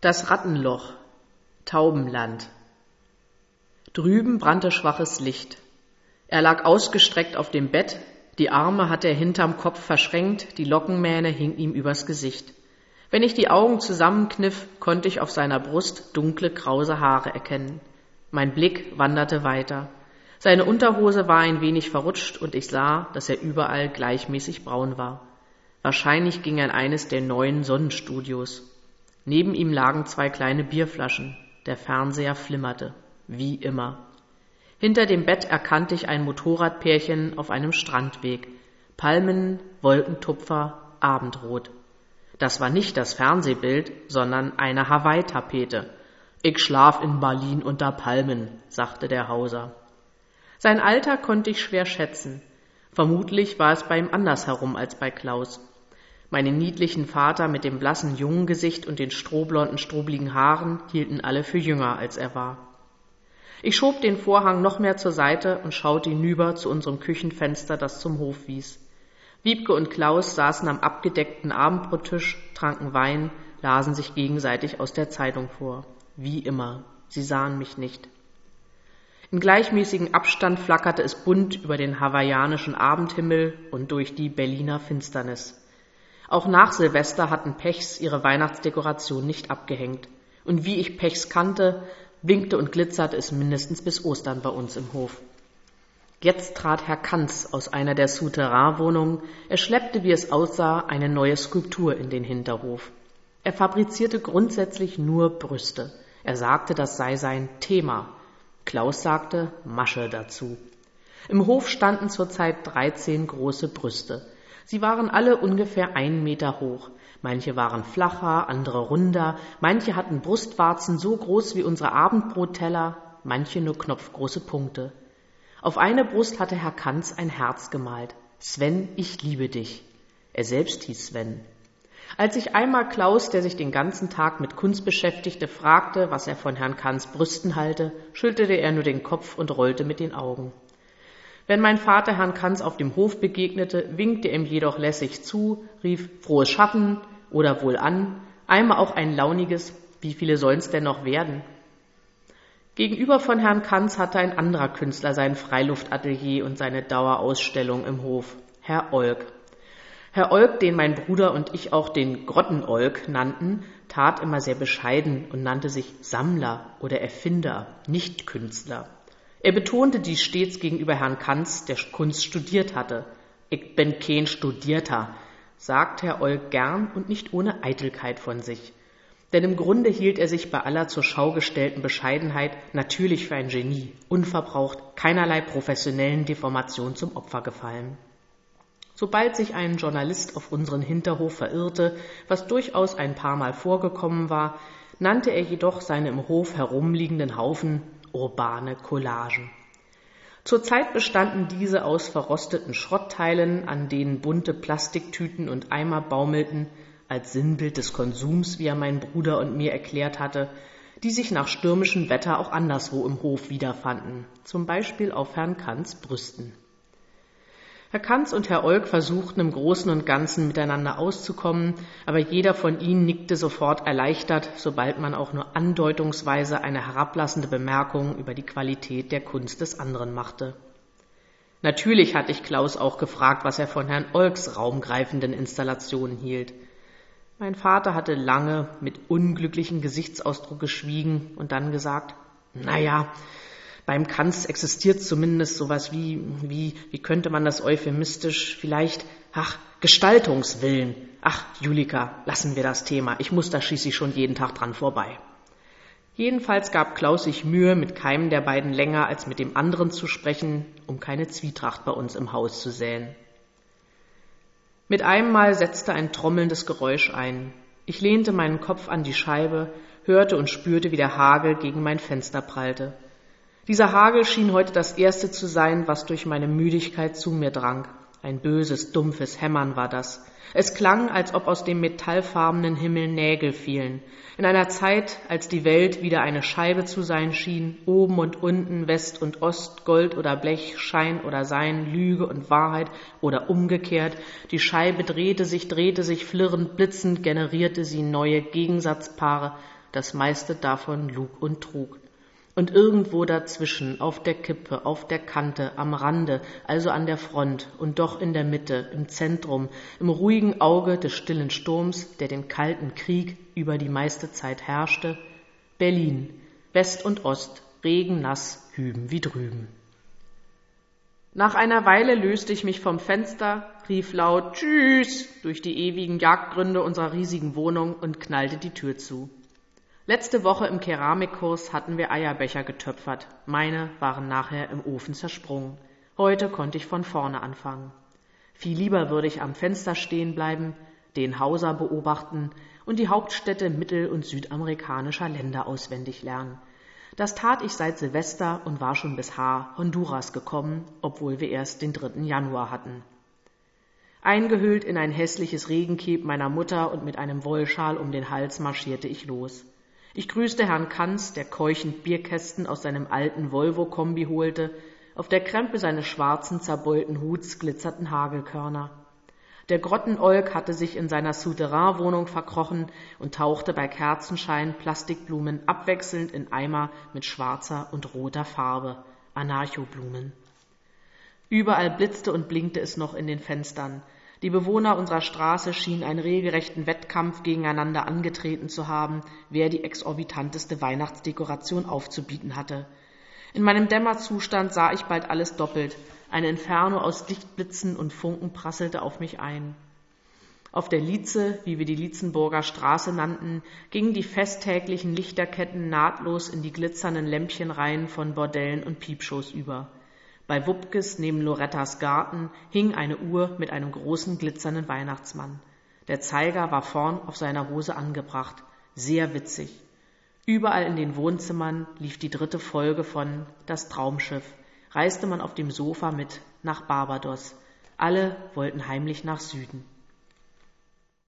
Das Rattenloch, Taubenland. Drüben brannte schwaches Licht. Er lag ausgestreckt auf dem Bett, die Arme hatte er hinterm Kopf verschränkt, die Lockenmähne hing ihm übers Gesicht. Wenn ich die Augen zusammenkniff, konnte ich auf seiner Brust dunkle, krause Haare erkennen. Mein Blick wanderte weiter. Seine Unterhose war ein wenig verrutscht und ich sah, dass er überall gleichmäßig braun war. Wahrscheinlich ging er in eines der neuen Sonnenstudios. Neben ihm lagen 2 kleine Bierflaschen. Der Fernseher flimmerte, wie immer. Hinter dem Bett erkannte ich ein Motorradpärchen auf einem Strandweg. Palmen, Wolkentupfer, Abendrot. Das war nicht das Fernsehbild, sondern eine Hawaii-Tapete. »Ich schlaf in Berlin unter Palmen«, sagte der Hauser. Sein Alter konnte ich schwer schätzen. Vermutlich war es bei ihm andersherum als bei Klaus. Meinen niedlichen Vater mit dem blassen Jungengesicht und den strohblonden, strubbeligen Haaren hielten alle für jünger, als er war. Ich schob den Vorhang noch mehr zur Seite und schaute hinüber zu unserem Küchenfenster, das zum Hof wies. Wiebke und Klaus saßen am abgedeckten Abendbrottisch, tranken Wein, lasen sich gegenseitig aus der Zeitung vor. Wie immer, sie sahen mich nicht. In gleichmäßigem Abstand flackerte es bunt über den hawaiianischen Abendhimmel und durch die Berliner Finsternis. Auch nach Silvester hatten Pechs ihre Weihnachtsdekoration nicht abgehängt. Und wie ich Pechs kannte, winkte und glitzerte es mindestens bis Ostern bei uns im Hof. Jetzt trat Herr Kanz aus einer der Souterrain-Wohnungen. Er schleppte, wie es aussah, eine neue Skulptur in den Hinterhof. Er fabrizierte grundsätzlich nur Brüste. Er sagte, das sei sein Thema. Klaus sagte Masche dazu. Im Hof standen zurzeit 13 große Brüste. Sie waren alle ungefähr 1 Meter hoch. Manche waren flacher, andere runder, manche hatten Brustwarzen so groß wie unsere Abendbrotteller, manche nur knopfgroße Punkte. Auf eine Brust hatte Herr Kanz ein Herz gemalt. Sven, ich liebe dich. Er selbst hieß Sven. Als ich einmal Klaus, der sich den ganzen Tag mit Kunst beschäftigte, fragte, was er von Herrn Kanz Brüsten halte, schüttelte er nur den Kopf und rollte mit den Augen. Wenn mein Vater Herrn Kanz auf dem Hof begegnete, winkte er ihm jedoch lässig zu, rief »Frohes Schaffen« oder »Wohlan«, einmal auch ein launiges »Wie viele sollen's denn noch werden?« Gegenüber von Herrn Kanz hatte ein anderer Künstler sein Freiluftatelier und seine Dauerausstellung im Hof, Herr Olk. Herr Olk, den mein Bruder und ich auch den Grotten-Olk nannten, tat immer sehr bescheiden und nannte sich Sammler oder Erfinder, nicht Künstler. Er betonte dies stets gegenüber Herrn Kanz, der Kunst studiert hatte. »Ich bin kein Studierter«, sagt Herr Olk gern und nicht ohne Eitelkeit von sich. Denn im Grunde hielt er sich bei aller zur Schau gestellten Bescheidenheit natürlich für ein Genie, unverbraucht, keinerlei professionellen Deformationen zum Opfer gefallen. Sobald sich ein Journalist auf unseren Hinterhof verirrte, was durchaus ein paar Mal vorgekommen war, nannte er jedoch seine im Hof herumliegenden Haufen urbane Collagen. Zurzeit bestanden diese aus verrosteten Schrottteilen, an denen bunte Plastiktüten und Eimer baumelten, als Sinnbild des Konsums, wie er mein Bruder und mir erklärt hatte, die sich nach stürmischem Wetter auch anderswo im Hof wiederfanden, zum Beispiel auf Herrn Kanz Brüsten. Herr Kanz und Herr Olk versuchten im Großen und Ganzen miteinander auszukommen, aber jeder von ihnen nickte sofort erleichtert, sobald man auch nur andeutungsweise eine herablassende Bemerkung über die Qualität der Kunst des anderen machte. Natürlich hatte ich Klaus auch gefragt, was er von Herrn Olks raumgreifenden Installationen hielt. Mein Vater hatte lange mit unglücklichem Gesichtsausdruck geschwiegen und dann gesagt, »Naja, beim Kanz existiert zumindest sowas wie könnte man das euphemistisch, vielleicht, Gestaltungswillen. Ach, Julika, lassen wir das Thema, ich muss da schließlich schon jeden Tag dran vorbei.« Jedenfalls gab Klaus sich Mühe, mit keinem der beiden länger als mit dem anderen zu sprechen, um keine Zwietracht bei uns im Haus zu säen. Mit einem Mal setzte ein trommelndes Geräusch ein. Ich lehnte meinen Kopf an die Scheibe, hörte und spürte, wie der Hagel gegen mein Fenster prallte. Dieser Hagel schien heute das erste zu sein, was durch meine Müdigkeit zu mir drang. Ein böses, dumpfes Hämmern war das. Es klang, als ob aus dem metallfarbenen Himmel Nägel fielen. In einer Zeit, als die Welt wieder eine Scheibe zu sein schien, oben und unten, West und Ost, Gold oder Blech, Schein oder Sein, Lüge und Wahrheit oder umgekehrt. Die Scheibe drehte sich, flirrend, blitzend, generierte sie neue Gegensatzpaare. das meiste davon lug und trug. Und irgendwo dazwischen, auf der Kippe, auf der Kante, am Rande, also an der Front und doch in der Mitte, im Zentrum, im ruhigen Auge des stillen Sturms, der den kalten Krieg über die meiste Zeit herrschte, Berlin, West und Ost, regennass, hüben wie drüben. Nach einer Weile löste ich mich vom Fenster, rief laut »Tschüss« durch die ewigen Jagdgründe unserer riesigen Wohnung und knallte die Tür zu. Letzte Woche im Keramikkurs hatten wir Eierbecher getöpfert. Meine waren nachher im Ofen zersprungen. Heute konnte ich von vorne anfangen. Viel lieber würde ich am Fenster stehen bleiben, den Hauser beobachten und die Hauptstädte mittel- und südamerikanischer Länder auswendig lernen. Das tat ich seit Silvester und war schon bis Honduras gekommen, obwohl wir erst den 3. Januar hatten. Eingehüllt in ein hässliches Regenkep meiner Mutter und mit einem Wollschal um den Hals marschierte ich los. Ich grüßte Herrn Kanz, der keuchend Bierkästen aus seinem alten Volvo-Kombi holte. Auf der Krempe seines schwarzen, zerbeulten Huts glitzerten Hagelkörner. Der Grottenolk hatte sich in seiner Souterrain-Wohnung verkrochen und tauchte bei Kerzenschein Plastikblumen abwechselnd in Eimer mit schwarzer und roter Farbe, Anarchoblumen. Überall blitzte und blinkte es noch in den Fenstern. Die Bewohner unserer Straße schienen einen regelrechten Wettkampf gegeneinander angetreten zu haben, wer die exorbitanteste Weihnachtsdekoration aufzubieten hatte. In meinem Dämmerzustand sah ich bald alles doppelt. Ein Inferno aus Lichtblitzen und Funken prasselte auf mich ein. Auf der Lietze, wie wir die Lietzenburger Straße nannten, gingen die festtäglichen Lichterketten nahtlos in die glitzernden Lämpchenreihen von Bordellen und Piepshows über. Bei Wupkes neben Lorettas Garten hing eine Uhr mit einem großen glitzernden Weihnachtsmann. Der Zeiger war vorn auf seiner Hose angebracht. Sehr witzig. Überall in den Wohnzimmern lief die 3. Folge von Das Traumschiff. Reiste man auf dem Sofa mit nach Barbados. Alle wollten heimlich nach Süden.